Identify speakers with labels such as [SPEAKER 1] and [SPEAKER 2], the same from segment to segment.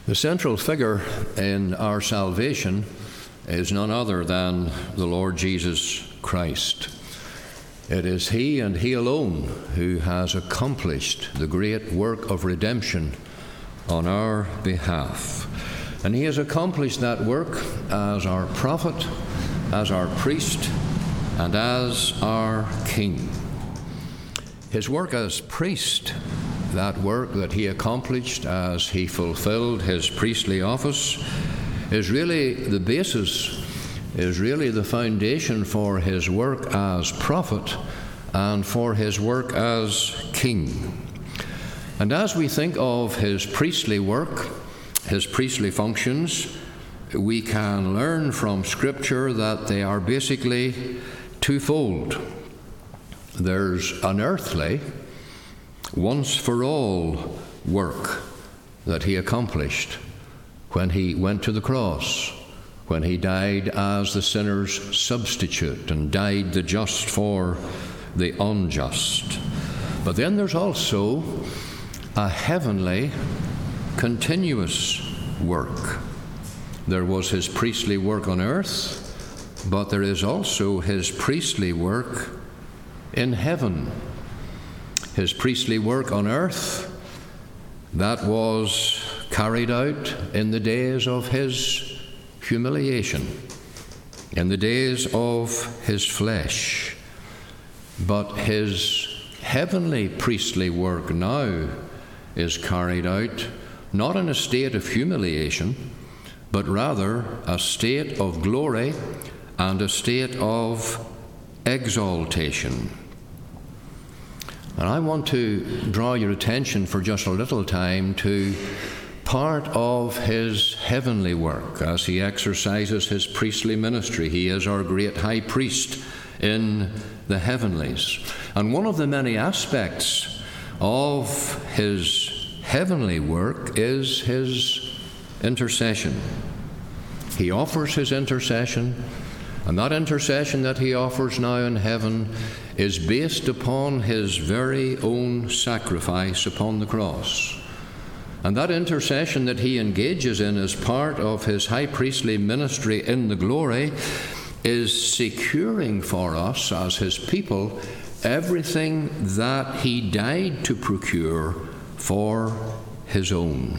[SPEAKER 1] The central figure in our salvation is none other than the Lord Jesus Christ. It is He and He alone who has accomplished the great work of redemption on our behalf. And He has accomplished that work as our prophet, as our priest, and as our King. His work as priest, that work that He accomplished as He fulfilled His priestly office, is really the basis, is really the foundation for His work as prophet and for His work as King. And as we think of His priestly work, His priestly functions, we can learn from Scripture that they are basically twofold. There's an earthly, once-for-all work that He accomplished when He went to the cross, when He died as the sinner's substitute and died the just for the unjust. But then there's also a heavenly, continuous work. There was His priestly work on earth, but there is also His priestly work in heaven. His priestly work on earth, that was carried out in the days of His humiliation, in the days of His flesh. But His heavenly priestly work now is carried out not in a state of humiliation, but rather a state of glory and a state of exaltation. And I want to draw your attention for just a little time to part of His heavenly work as He exercises His priestly ministry. He is our great high priest in the heavenlies. And one of the many aspects of His heavenly work is His intercession. He offers His intercession, and that intercession that He offers now in heaven is based upon His very own sacrifice upon the cross. And that intercession that He engages in as part of His high priestly ministry in the glory is securing for us as His people everything that He died to procure for His own.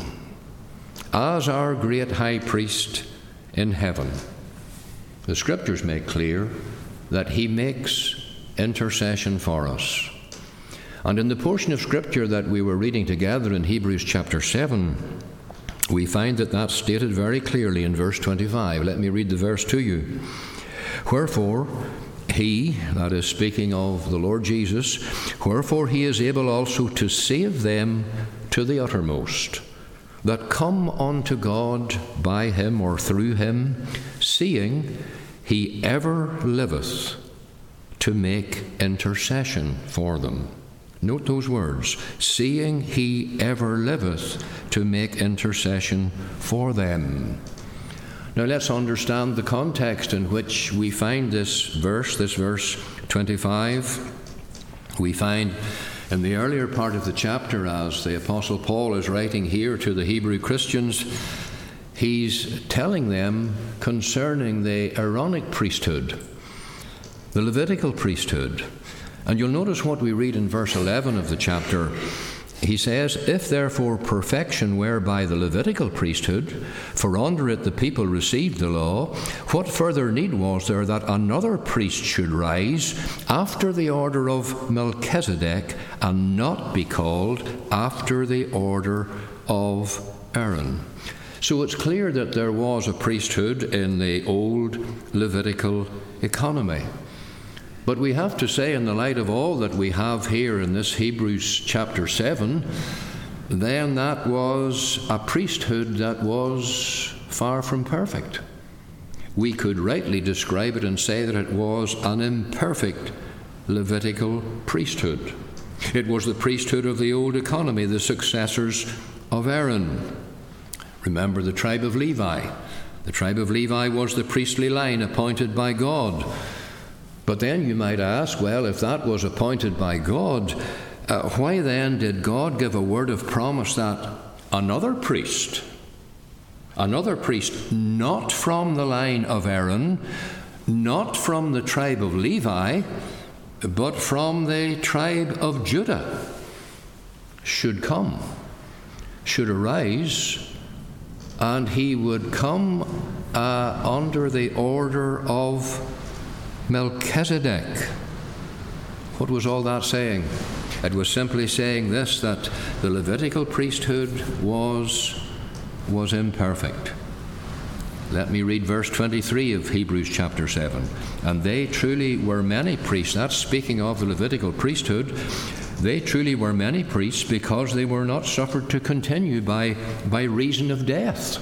[SPEAKER 1] As our great high priest in heaven, the Scriptures make clear that He makes intercession for us. And in the portion of Scripture that we were reading together in Hebrews chapter 7, we find that that's stated very clearly in verse 25. Let me read the verse to you. Wherefore He, that is speaking of the Lord Jesus, wherefore He is able also to save them to the uttermost, that come unto God by Him or through Him, seeing He ever liveth to make intercession for them. Note those words, seeing He ever liveth to make intercession for them. Now let's understand the context in which we find this verse 25. We find in the earlier part of the chapter, as the Apostle Paul is writing here to the Hebrew Christians, he's telling them concerning the Aaronic priesthood, the Levitical priesthood. And you'll notice what we read in verse 11 of the chapter. He says, If therefore perfection were by the Levitical priesthood, for under it the people received the law, what further need was there that another priest should rise after the order of Melchizedek, and not be called after the order of Aaron? So it's clear that there was a priesthood in the old Levitical economy. But we have to say, in the light of all that we have here in this Hebrews chapter 7, then that was a priesthood that was far from perfect. We could rightly describe it and say that it was an imperfect Levitical priesthood. It was the priesthood of the old economy, the successors of Aaron. Remember the tribe of Levi. The tribe of Levi was the priestly line appointed by God. But then you might ask, well, if that was appointed by God, why then did God give a word of promise that another priest another priest, not from the line of Aaron, not from the tribe of Levi, but from the tribe of Judah, should come, should arise, and he would come under the order of Melchizedek. What was all that saying? It was simply saying this, that the Levitical priesthood was imperfect. Let me read verse 23 of Hebrews chapter 7. And they truly were many priests. That's speaking of the Levitical priesthood. They truly were many priests because they were not suffered to continue by reason of death.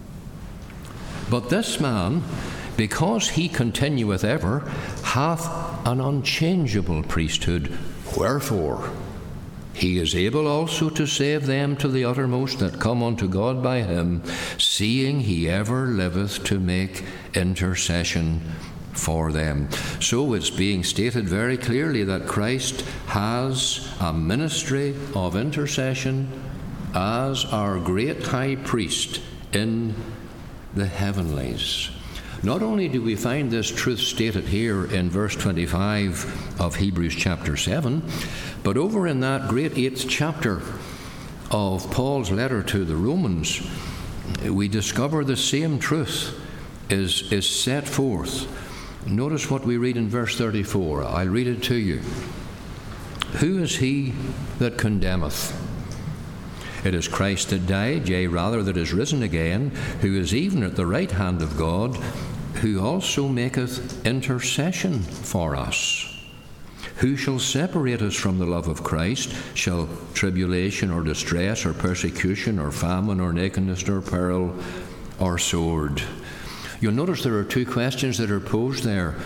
[SPEAKER 1] But this man, because he continueth ever, hath an unchangeable priesthood. Wherefore he is able also to save them to the uttermost that come unto God by him, seeing he ever liveth to make intercession for them. So it's being stated very clearly that Christ has a ministry of intercession as our great high priest in the heavenlies. Not only do we find this truth stated here in verse 25 of Hebrews chapter 7, but over in that great 8th chapter of Paul's letter to the Romans, we discover the same truth is set forth. Notice what we read in verse 34. I'll read it to you. Who is he that condemneth? It is Christ that died, yea, rather that is risen again, who is even at the right hand of God, who also maketh intercession for us. Who shall separate us from the love of Christ? Shall tribulation or distress or persecution or famine or nakedness or peril or sword? You'll notice there are two questions that are posed there.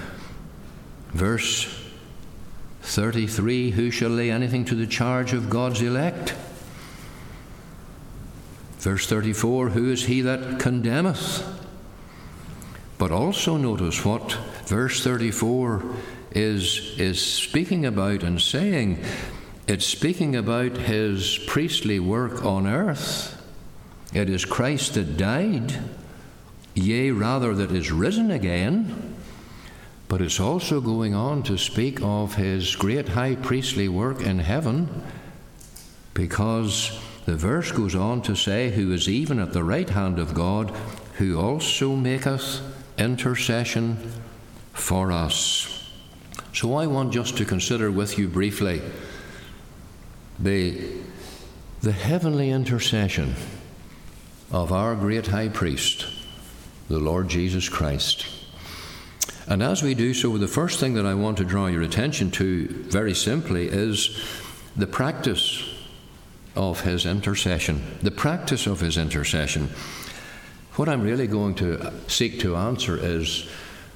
[SPEAKER 1] Verse 33, who shall lay anything to the charge of God's elect? Verse 34, who is he that condemneth? But also notice what verse 34 is speaking about and saying. It's speaking about his priestly work on earth. It is Christ that died, yea, rather that is risen again. But it's also going on to speak of his great high priestly work in heaven, because the verse goes on to say, who is even at the right hand of God, who also maketh intercession for us. So I want just to consider with you briefly the heavenly intercession of our great high priest, the Lord Jesus Christ. And as we do so, the first thing that I want to draw your attention to, very simply, is the practice of his intercession. The practice of his intercession. What I'm really going to seek to answer is,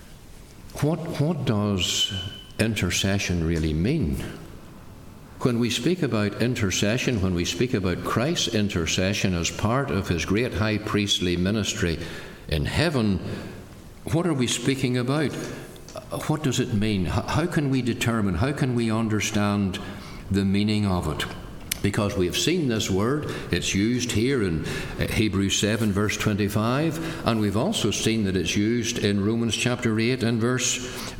[SPEAKER 1] what does intercession really mean? When we speak about intercession, when we speak about Christ's intercession as part of his great high priestly ministry in heaven, what are we speaking about? What does it mean? How can we determine, how can we understand the meaning of it? Because we have seen this word, it's used here in Hebrews 7 verse 25, and we've also seen that it's used in Romans chapter 8 and verse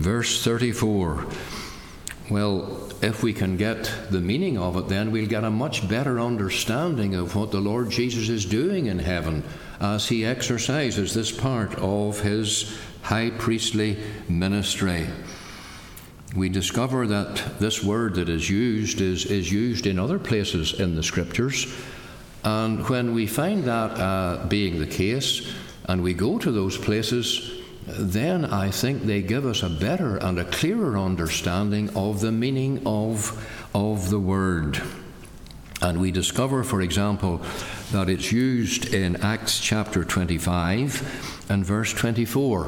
[SPEAKER 1] 34. Well, if we can get the meaning of it, then we'll get a much better understanding of what the Lord Jesus is doing in heaven as he exercises this part of his high priestly ministry. We discover that this word that is used is used in other places in the Scriptures, and when we find that being the case, and we go to those places, then I think they give us a better and a clearer understanding of the meaning of the word. And we discover, for example, that it's used in Acts chapter 25 and verse 24.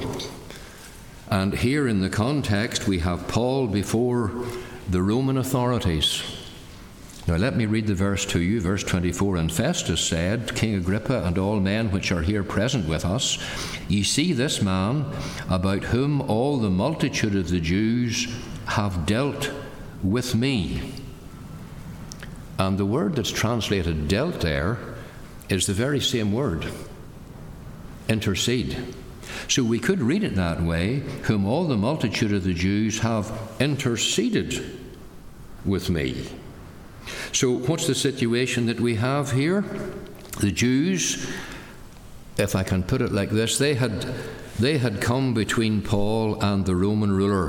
[SPEAKER 1] And here in the context we have Paul before the Roman authorities. Now let me read the verse to you, verse 24. And Festus said, King Agrippa, and all men which are here present with us, ye see this man, about whom all the multitude of the Jews have dealt with me. And the word that's translated dealt there is the very same word. intercede. So we could read it that way, whom all the multitude of the Jews have interceded with me. So what's the situation that we have here? The Jews, if I can put it like this, they had come between Paul and the Roman ruler,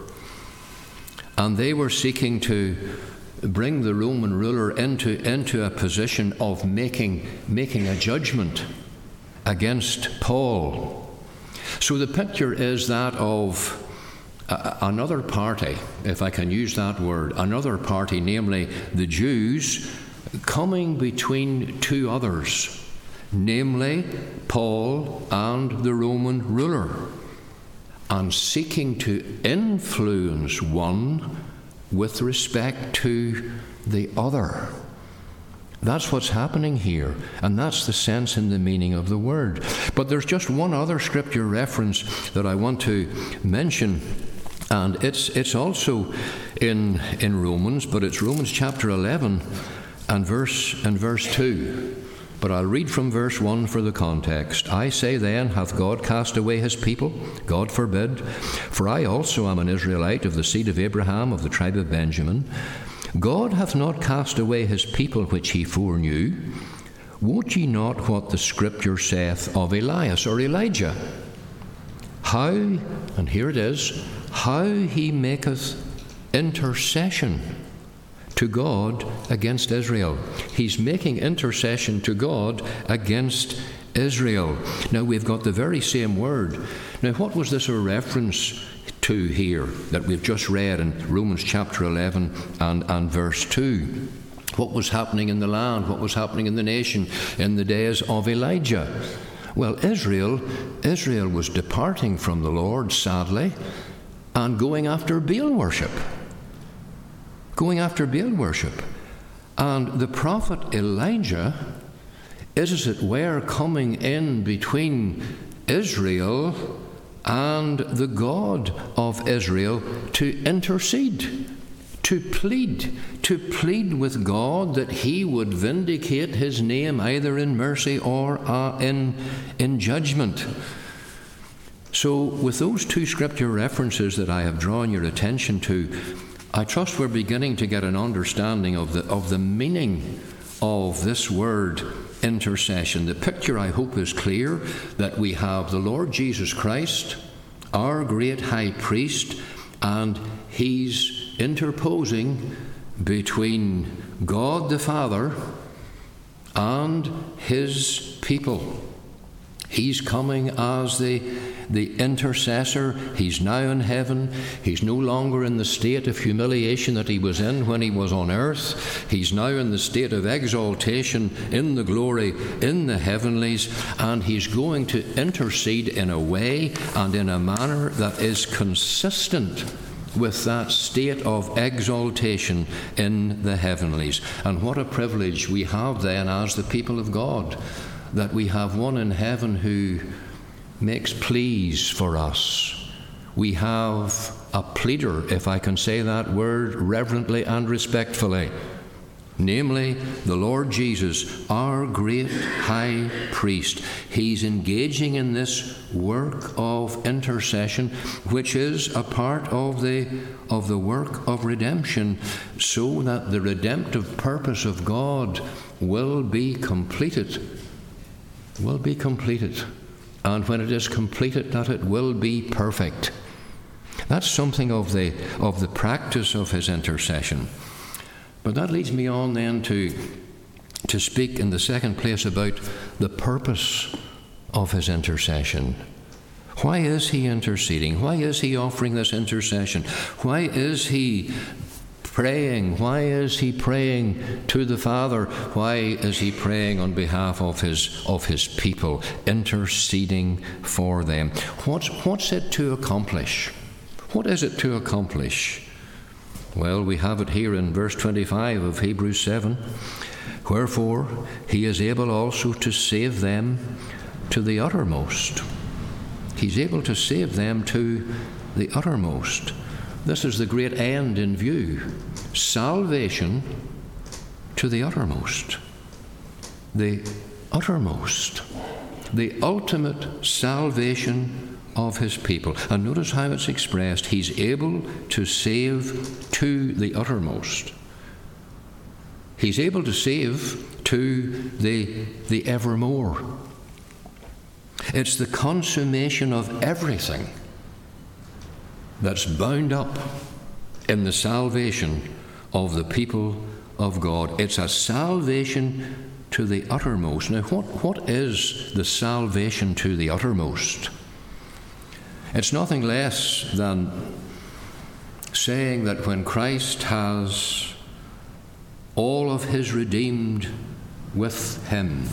[SPEAKER 1] and they were seeking to bring the Roman ruler into a position of making a judgment against Paul. So the picture is that of another party, if I can use that word, another party, namely the Jews, coming between two others, namely Paul and the Roman ruler, and seeking to influence one with respect to the other. That's what's happening here, and that's the sense and the meaning of the word. But there's just one other scripture reference that I want to mention, and it's also in Romans, but it's Romans chapter 11 and verse 2. But I'll read from verse 1 for the context. I say then, hath God cast away his people? God forbid. For I also am an Israelite of the seed of Abraham, of the tribe of Benjamin. God hath not cast away his people which he foreknew. Wot ye not what the Scripture saith of Elias or Elijah? How, and here it is, how he maketh intercession to God against Israel. He's making intercession to God against Israel. Now we've got the very same word. Now what was this a reference to here that we've just read in Romans chapter 11 and verse 2? What was happening in the land? What was happening in the nation in the days of Elijah? Well, Israel was departing from the Lord, sadly, and going after Baal worship. And the prophet Elijah is, as it were, coming in between Israel and the God of Israel to intercede, to plead with God that he would vindicate his name either in mercy or in judgment. So with those two scripture references that I have drawn your attention to, I trust we're beginning to get an understanding of the meaning of this word intercession. The picture, I hope, is clear, that we have the Lord Jesus Christ, our great high priest, and he's interposing between God the Father and his people. He's coming as the intercessor. He's now in heaven. He's no longer in the state of humiliation that he was in when he was on earth. He's now in the state of exaltation in the glory in the heavenlies, and he's going to intercede in a way and in a manner that is consistent with that state of exaltation in the heavenlies. And what a privilege we have then as the people of God, that we have one in heaven who makes pleas for us. We have a pleader, if I can say that word reverently and respectfully, namely the Lord Jesus, our great high priest. He's engaging in this work of intercession, which is a part of the work of redemption, so that the redemptive purpose of God will be completed. And when it is completed, that it will be perfect. That's something of the practice of his intercession. But that leads me on then to speak in the second place about the purpose of his intercession. Why is he interceding? Why is he offering this intercession? Why is he praying? Why is he praying to the Father? Why is he praying on behalf of his people, interceding for them? What's it to accomplish? What is it to accomplish? Well, we have it here in verse 25 of Hebrews 7. Wherefore he is able also to save them to the uttermost. He's able to save them to the uttermost. This is the great end in view. Salvation to the uttermost. The uttermost. the ultimate salvation of his people. And notice how it's expressed. He's able to save to the uttermost. He's able to save to the evermore. It's the consummation of everything that's bound up in the salvation of the people of God. It's a salvation to the uttermost. Now, what is the salvation to the uttermost? It's nothing less than saying that when Christ has all of his redeemed with him,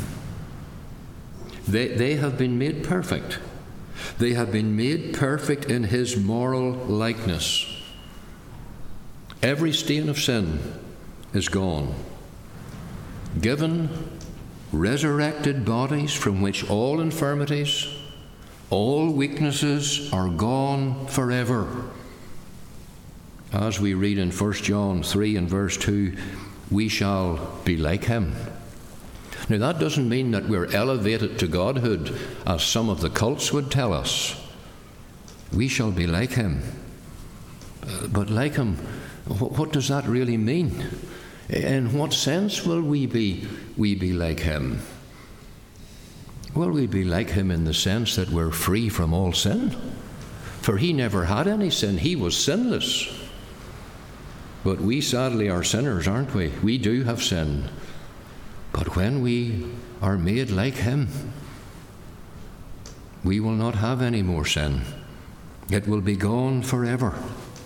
[SPEAKER 1] they have been made perfect. They have been made perfect in his moral likeness. Every stain of sin is gone. Given resurrected bodies from which all infirmities, all weaknesses are gone forever. As we read in 1 John 3 and verse 2, we shall be like him. Now, that doesn't mean that we're elevated to godhood, as some of the cults would tell us. We shall be like him. But like him, what does that really mean? In what sense will we be like him? Will we be like him in the sense that we're free from all sin? For he never had any sin. He was sinless. But we sadly are sinners, aren't we? We do have sin. But when we are made like him, we will not have any more sin. It will be gone forever.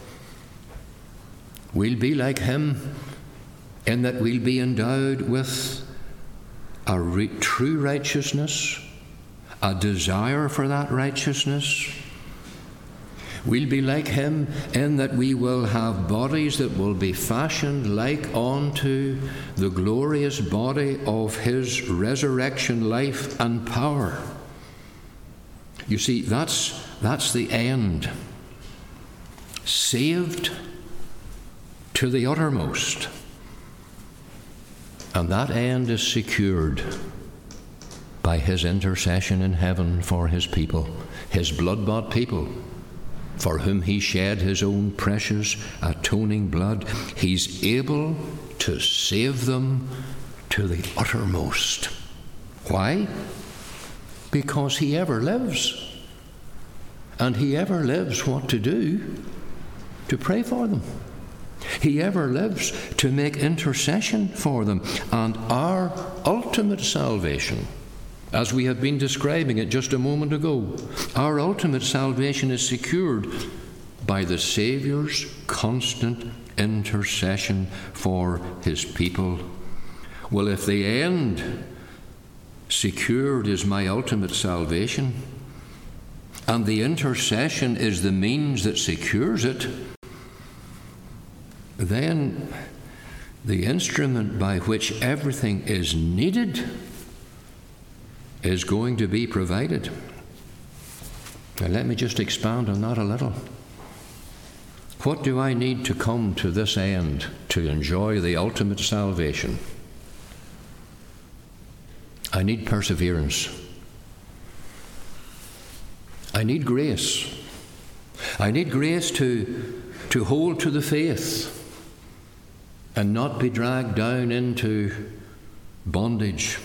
[SPEAKER 1] We'll be like him in that we'll be endowed with a true righteousness, a desire for that righteousness. We'll be like him in that we will have bodies that will be fashioned like unto the glorious body of his resurrection life and power. You see, that's the end. Saved to the uttermost. And that end is secured by his intercession in heaven for his people, his blood-bought people, for whom he shed his own precious atoning blood. He's able to save them to the uttermost. Why? Because he ever lives. And he ever lives what to do? To pray for them. He ever lives to make intercession for them. And our ultimate salvation, as we have been describing it just a moment ago, our ultimate salvation is secured by the Saviour's constant intercession for his people. Well, if the end secured is my ultimate salvation, and the intercession is the means that secures it, then the instrument by which everything is needed is going to be provided. Now let me just expand on that a little. What do I need to come to this end to enjoy the ultimate salvation? I need perseverance. I need grace. I need grace to hold to the faith and not be dragged down into bondage.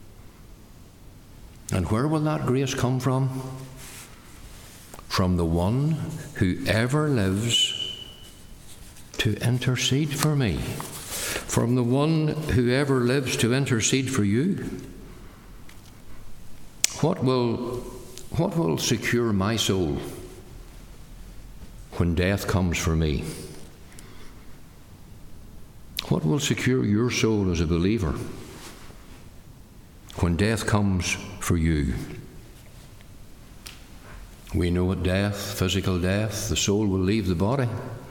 [SPEAKER 1] And where will that grace come from? From the one who ever lives to intercede for me. From the one who ever lives to intercede for you. What will secure my soul when death comes for me? What will secure your soul as a believer when death comes for you? We know at death, physical death, the soul will leave the body.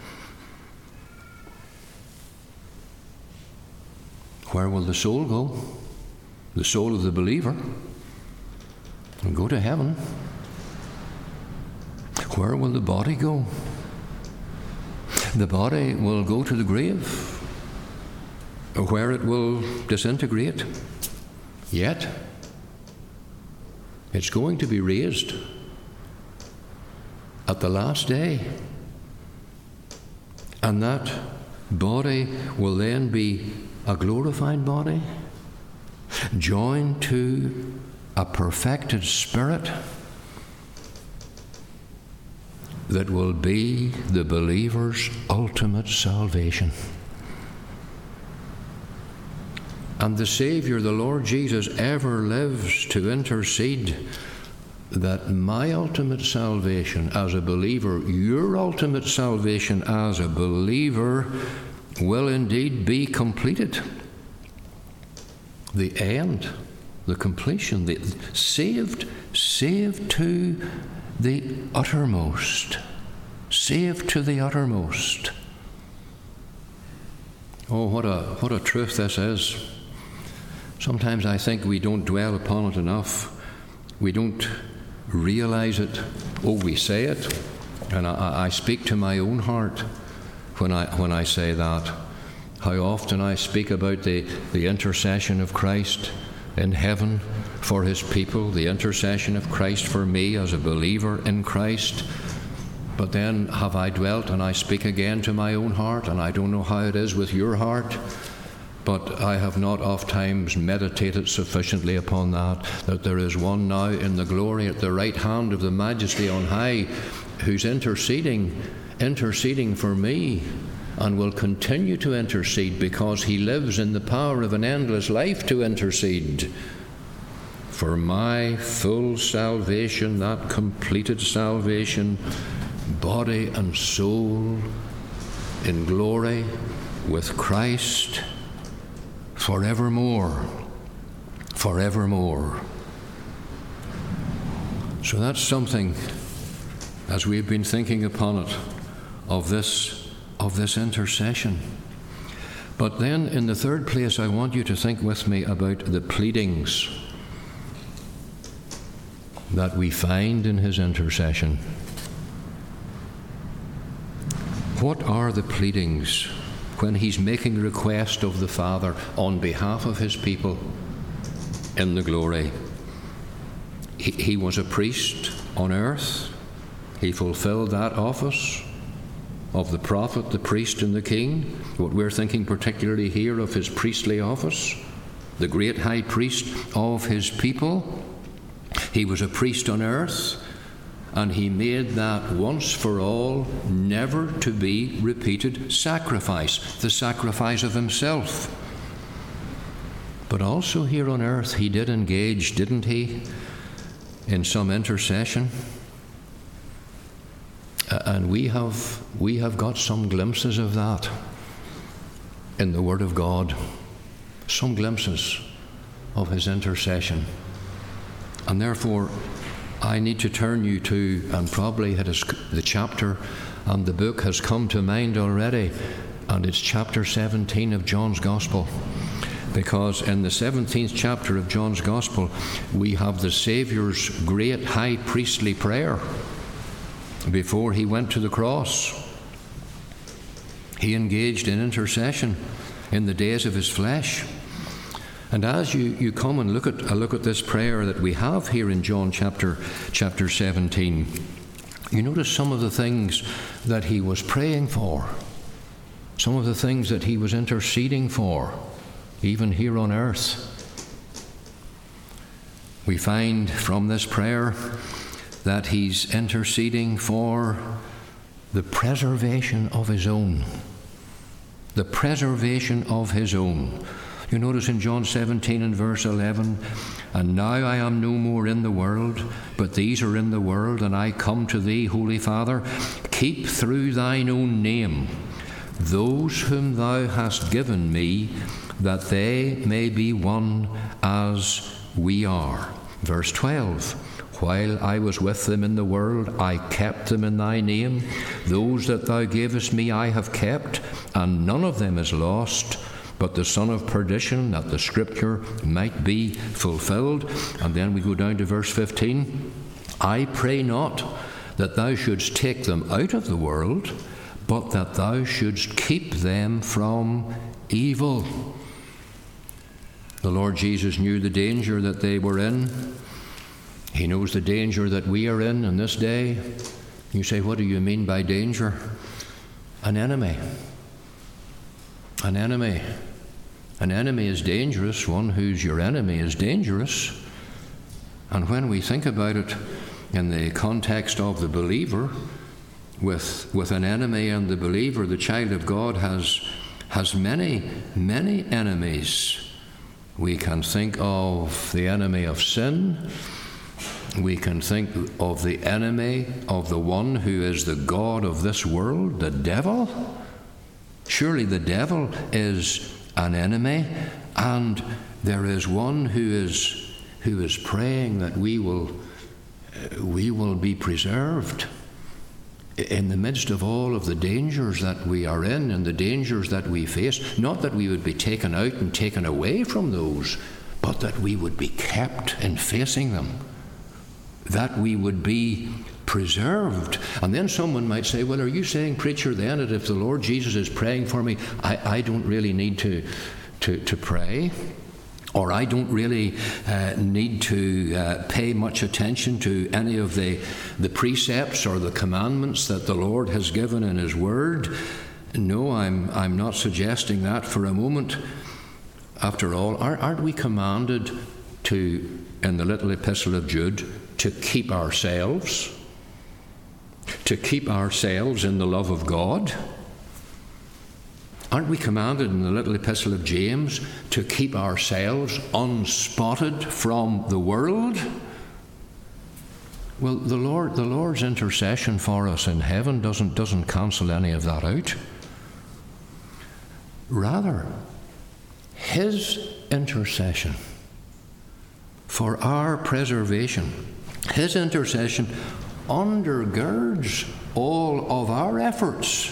[SPEAKER 1] Where will the soul go? The soul of the believer will go to heaven. Where will the body go? The body will go to the grave, where it will disintegrate. Yet It's going to be raised at the last day. And that body will then be a glorified body, joined to a perfected spirit that will be the believer's ultimate salvation. And the Saviour, the Lord Jesus, ever lives to intercede that my ultimate salvation as a believer, your ultimate salvation as a believer, will indeed be completed. The end, the completion, the saved to the uttermost. Saved to the uttermost. Oh, what a truth this is. Sometimes I think we don't dwell upon it enough. We don't realize it. Oh, we say it, and I speak to my own heart when I say that. How often I speak about the intercession of Christ in heaven for his people, the intercession of Christ for me as a believer in Christ. But then have I dwelt, and I speak again to my own heart, and I don't know how it is with your heart, but I have not oft times meditated sufficiently upon that there is one now in the glory at the right hand of the Majesty on high, who's interceding for me, and will continue to intercede, because he lives in the power of an endless life to intercede for my full salvation, that completed salvation, body and soul in glory with Christ forevermore. Forevermore. So that's something, as we've been thinking upon it, of this intercession. But then in the third place, I want you to think with me about the pleadings that we find in his intercession. What are the pleadings when he's making request of the Father on behalf of his people in the glory? He was a priest on earth. He fulfilled that office of the prophet, the priest, and the king. What we're thinking particularly here of his priestly office, the great high priest of his people. He was a priest on earth, and he made that once for all, never to be repeated sacrifice, the sacrifice of himself. But also here on earth he did engage, didn't he, in some intercession? And we have got some glimpses of that in the Word of God, some glimpses of his intercession. And therefore, I need to turn you to, and probably the chapter and the book has come to mind already, and it's chapter 17 of John's Gospel. Because in the 17th chapter of John's Gospel, we have the Saviour's great high priestly prayer before he went to the cross. He engaged in intercession in the days of his flesh. And as you come and look at this prayer that we have here in John chapter 17, you notice some of the things that he was praying for, some of the things that he was interceding for, even here on earth. We find from this prayer that he's interceding for the preservation of his own. The preservation of his own. You notice in John 17 and verse 11, "And now I am no more in the world, but these are in the world, and I come to thee, Holy Father. Keep through thine own name those whom thou hast given me, that they may be one as we are." Verse 12, "While I was with them in the world, I kept them in thy name. Those that thou gavest me I have kept, and none of them is lost, but the son of perdition, that the scripture might be fulfilled." And then we go down to verse 15. "I pray not that thou shouldst take them out of the world, but that thou shouldst keep them from evil." The Lord Jesus knew the danger that they were in. He knows the danger that we are in this day. You say, what do you mean by danger? An enemy. An enemy. An enemy is dangerous. One who's your enemy is dangerous. And when we think about it in the context of the believer, with an enemy and the believer, the child of God has many, many enemies. We can think of the enemy of sin. We can think of the enemy of the one who is the god of this world, the devil. Surely the devil is an enemy, and there is one who is praying that we will be preserved in the midst of all of the dangers that we are in and the dangers that we face. Not that we would be taken out and taken away from those, but that we would be kept in facing them, that we would be preserved. And then someone might say, well, are you saying, preacher, then that if the Lord Jesus is praying for me, I don't really need to pray? Or I don't really need to pay much attention to any of the precepts or the commandments that the Lord has given in His Word? No, I'm not suggesting that for a moment. After all, aren't we commanded to, in the little epistle of Jude, to keep ourselves in the love of God? Aren't we commanded in the little epistle of James to keep ourselves unspotted from the world? Well, the Lord's intercession for us in heaven doesn't cancel any of that out. Rather, His intercession for our preservation, His intercession undergirds all of our efforts.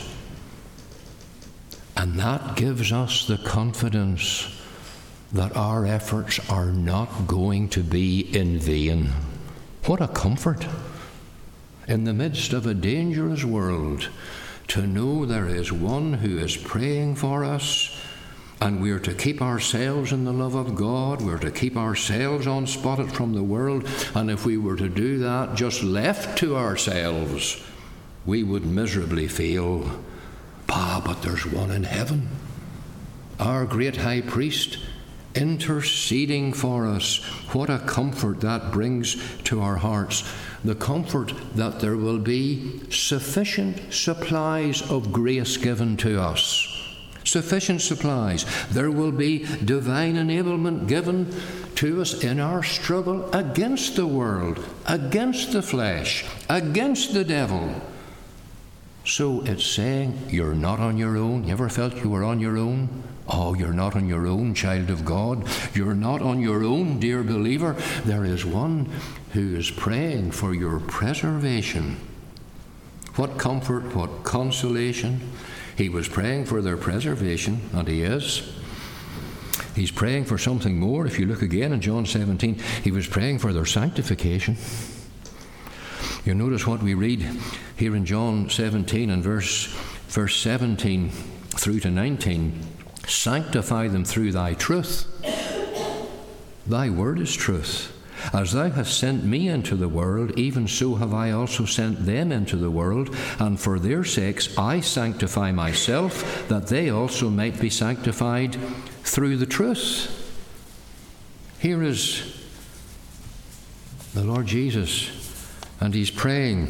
[SPEAKER 1] And that gives us the confidence that our efforts are not going to be in vain. What a comfort in the midst of a dangerous world to know there is one who is praying for us, and we're to keep ourselves in the love of God. We're to keep ourselves unspotted from the world. And if we were to do that just left to ourselves, we would miserably fail. But there's one in heaven, our great high priest, interceding for us. What a comfort that brings to our hearts. The comfort that there will be sufficient supplies of grace given to us. Sufficient supplies. There will be divine enablement given to us in our struggle against the world, against the flesh, against the devil. So it's saying you're not on your own. You ever felt you were on your own? Oh, you're not on your own, child of God. You're not on your own, dear believer. There is one who is praying for your preservation. What comfort, what consolation. He was praying for their preservation, and he is. He's praying for something more. If you look again in John 17, he was praying for their sanctification. You notice what we read here in John 17 and verse 17 through to 19. Sanctify them through thy truth. Thy word is truth. As thou hast sent me into the world, even so have I also sent them into the world. And for their sakes I sanctify myself, that they also might be sanctified through the truth. Here is the Lord Jesus, and he's praying,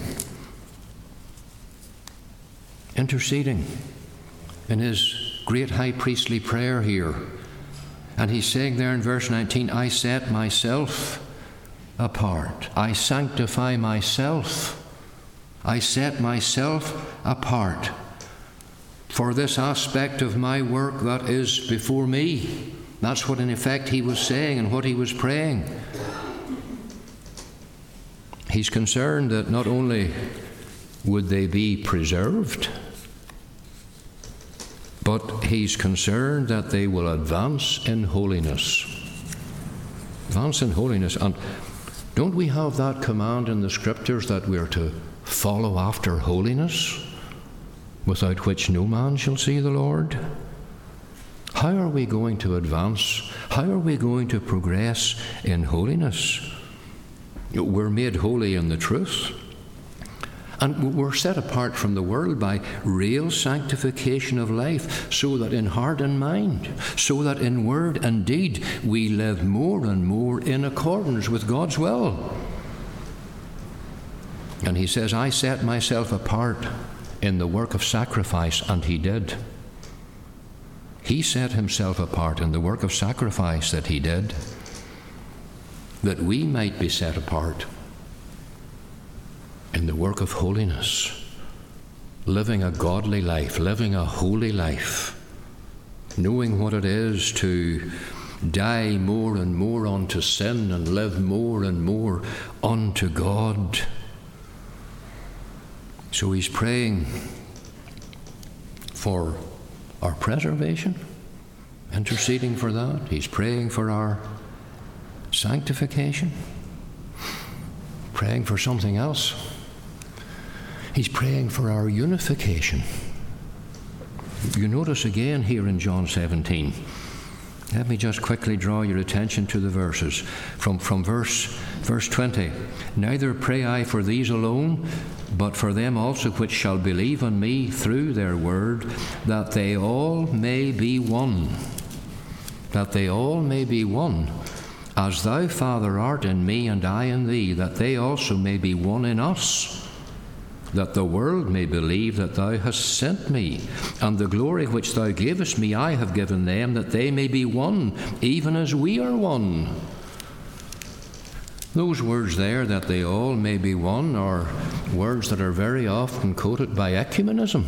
[SPEAKER 1] interceding in his great high priestly prayer here. And he's saying there in verse 19, I set myself apart. I sanctify myself. I set myself apart for this aspect of my work that is before me. That's what in effect he was saying and what he was praying. He's concerned that not only would they be preserved, but he's concerned that they will advance in holiness. Advance in holiness. And don't we have that command in the Scriptures that we're to follow after holiness, without which no man shall see the Lord? How are we going to advance? How are we going to progress in holiness? We're made holy in the truth. And we're set apart from the world by real sanctification of life, so that in heart and mind, so that in word and deed, we live more and more in accordance with God's will. And he says, I set myself apart in the work of sacrifice, and he did. He set himself apart in the work of sacrifice that he did, that we might be set apart in the work of holiness, living a godly life, living a holy life, knowing what it is to die more and more unto sin and live more and more unto God. So he's praying for our preservation, interceding for that. He's praying for our sanctification, praying for something else. He's praying for our unification. You notice again here in John 17. Let me just quickly draw your attention to the verses. From verse 20. Neither pray I for these alone, but for them also which shall believe on me through their word, that they all may be one. That they all may be one. As thou, Father, art in me, and I in thee, that they also may be one in us, that the world may believe that thou hast sent me. And the glory which thou gavest me I have given them, that they may be one, even as we are one. Those words there, that they all may be one, are words that are very often quoted by ecumenism.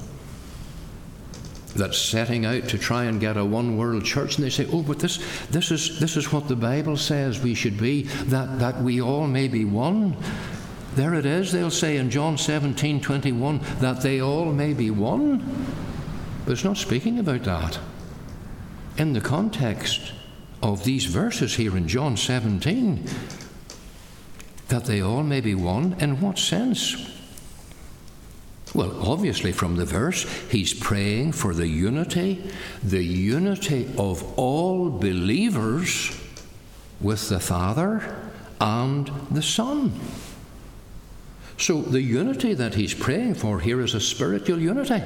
[SPEAKER 1] That's setting out to try and get a one-world church, and they say, oh, but this is what the Bible says we should be, that we all may be one. There it is, they'll say in John 17:21, that they all may be one. But it's not speaking about that. In the context of these verses here in John 17, that they all may be one, in what sense? Well, obviously from the verse, he's praying for the unity of all believers with the Father and the Son. So the unity that he's praying for here is a spiritual unity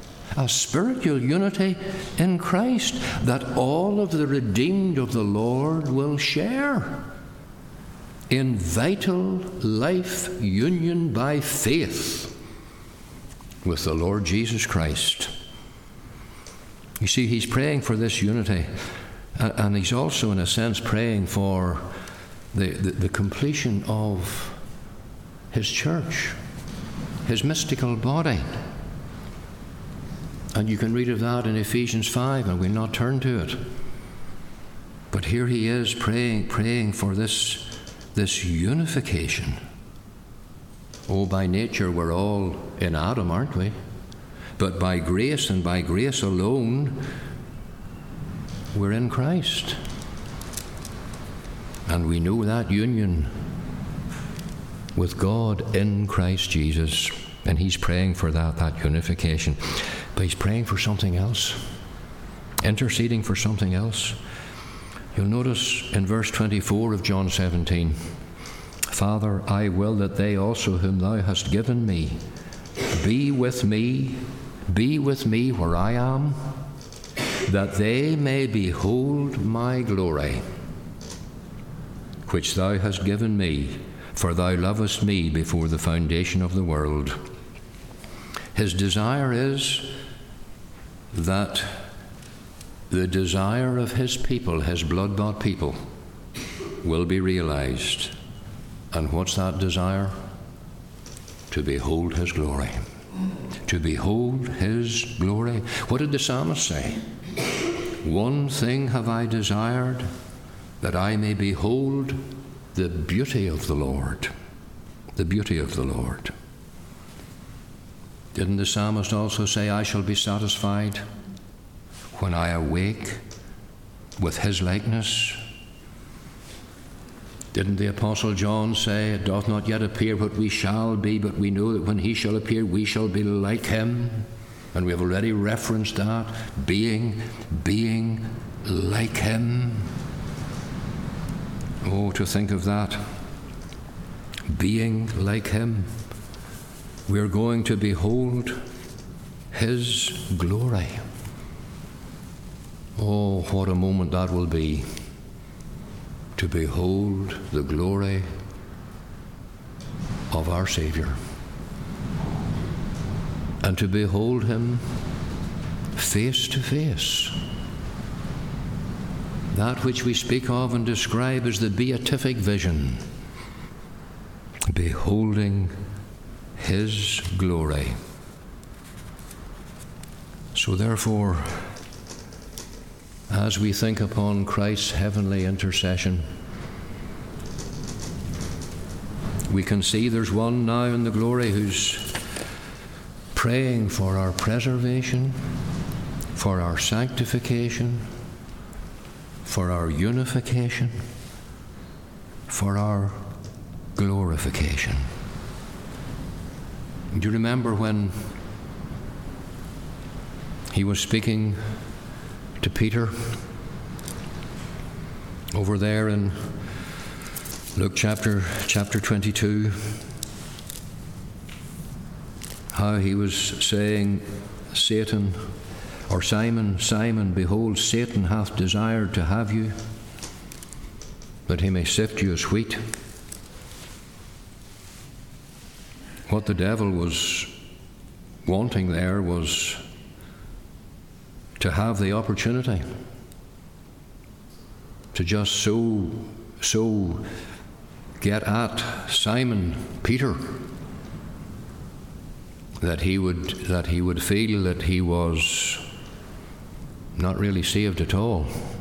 [SPEAKER 1] in Christ, that all of the redeemed of the Lord will share in vital life union by faith with the Lord Jesus Christ. You see, he's praying for this unity, and he's also in a sense praying for the completion of his church, his mystical body. And you can read of that in Ephesians 5, and we'll not turn to it. But here he is praying for this unification. Oh, by nature we're all in Adam, aren't we? But by grace, and by grace alone, we're in Christ. And we know that union with God in Christ Jesus. And he's praying for that unification. But he's praying for something else, interceding for something else. You'll notice in verse 24 of John 17, Father, I will that they also whom thou hast given me be with me where I am, that they may behold my glory, which thou hast given me, for thou lovest me before the foundation of the world. His desire is that the desire of his people, his blood-bought people, will be realized. And what's that desire? To behold his glory. To behold his glory. What did the psalmist say? One thing have I desired, that I may behold the beauty of the Lord. The beauty of the Lord. Didn't the psalmist also say, I shall be satisfied when I awake with his likeness? Didn't the Apostle John say, it doth not yet appear what we shall be, but we know that when he shall appear, we shall be like him? And we have already referenced that, being like him. Oh, to think of that. being like him. We're going to behold his glory. Oh, what a moment that will be, to behold the glory of our Saviour, and to behold him face to face. That which we speak of and describe as the beatific vision, beholding his glory. So therefore, as we think upon Christ's heavenly intercession, we can see there's one now in the glory who's praying for our preservation, for our sanctification, for our unification, for our glorification. Do you remember when he was speaking to Peter over there in Luke chapter 22, how he was saying, Satan, or Simon, Simon, behold, Satan hath desired to have you, that he may sift you as wheat. What the devil was wanting there was to have the opportunity to just so get at Simon Peter that he would feel that he was not really saved at all.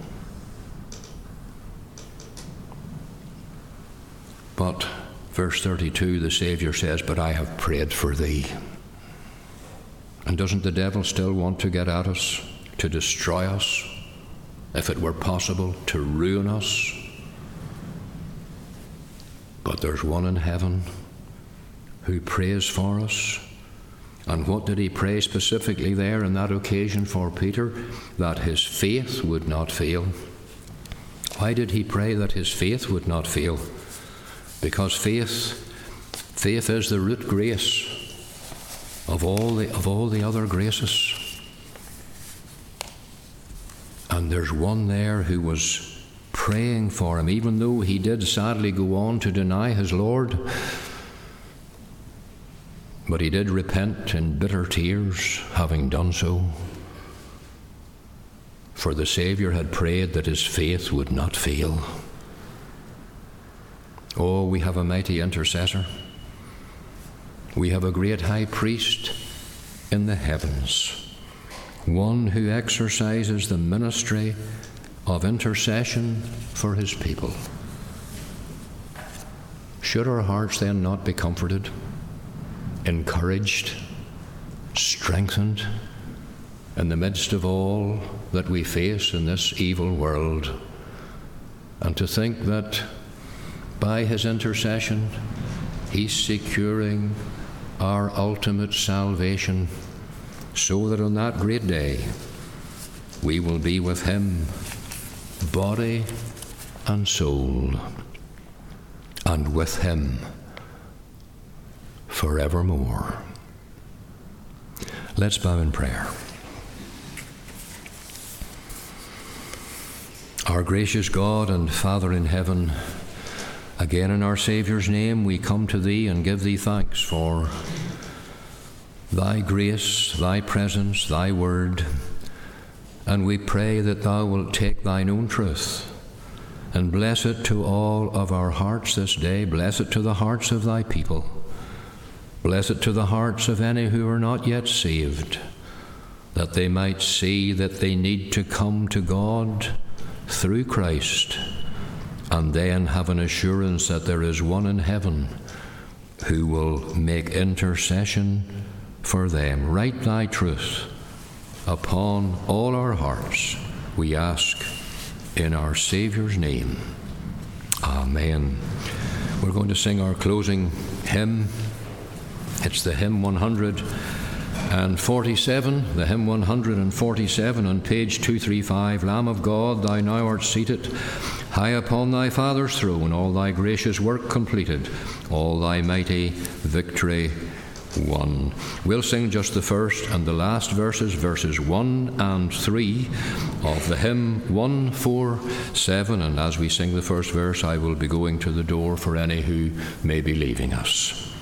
[SPEAKER 1] But verse 32, the Saviour says, but I have prayed for thee. And doesn't the devil still want to get at us, to destroy us, if it were possible, to ruin us? But there's one in heaven who prays for us. And what did he pray specifically there in that occasion for Peter? That his faith would not fail. Why did he pray that his faith would not fail? Because faith is the root grace of all the other graces. And there's one there who was praying for him, even though he did sadly go on to deny his Lord. But he did repent in bitter tears, having done so. For the Saviour had prayed that his faith would not fail. Oh, we have a mighty intercessor. We have a great high priest in the heavens, one who exercises the ministry of intercession for his people. Should our hearts then not be comforted, encouraged, strengthened in the midst of all that we face in this evil world, and to think that by his intercession he's securing our ultimate salvation, so that on that great day we will be with him, body and soul, and with him forevermore. Let's bow in prayer. Our gracious God and Father in heaven, again in our Saviour's name we come to thee and give thee thanks for thy grace, thy presence, thy word, and we pray that thou wilt take thine own truth and bless it to all of our hearts this day. Bless it to the hearts of thy people. Bless it to the hearts of any who are not yet saved, that they might see that they need to come to God through Christ, and then have an assurance that there is one in heaven who will make intercession for them. Write thy truth upon all our hearts, we ask in our Saviour's name. Amen. We're going to sing our closing hymn. It's the hymn 147, the hymn 147 on page 235. Lamb of God, thou now art seated, High upon thy Father's throne, all thy gracious work completed, all thy mighty victory won. We'll sing just the first and the last verses, verses 1 and 3 of the hymn 147, and as we sing the first verse, I will be going to the door for any who may be leaving us.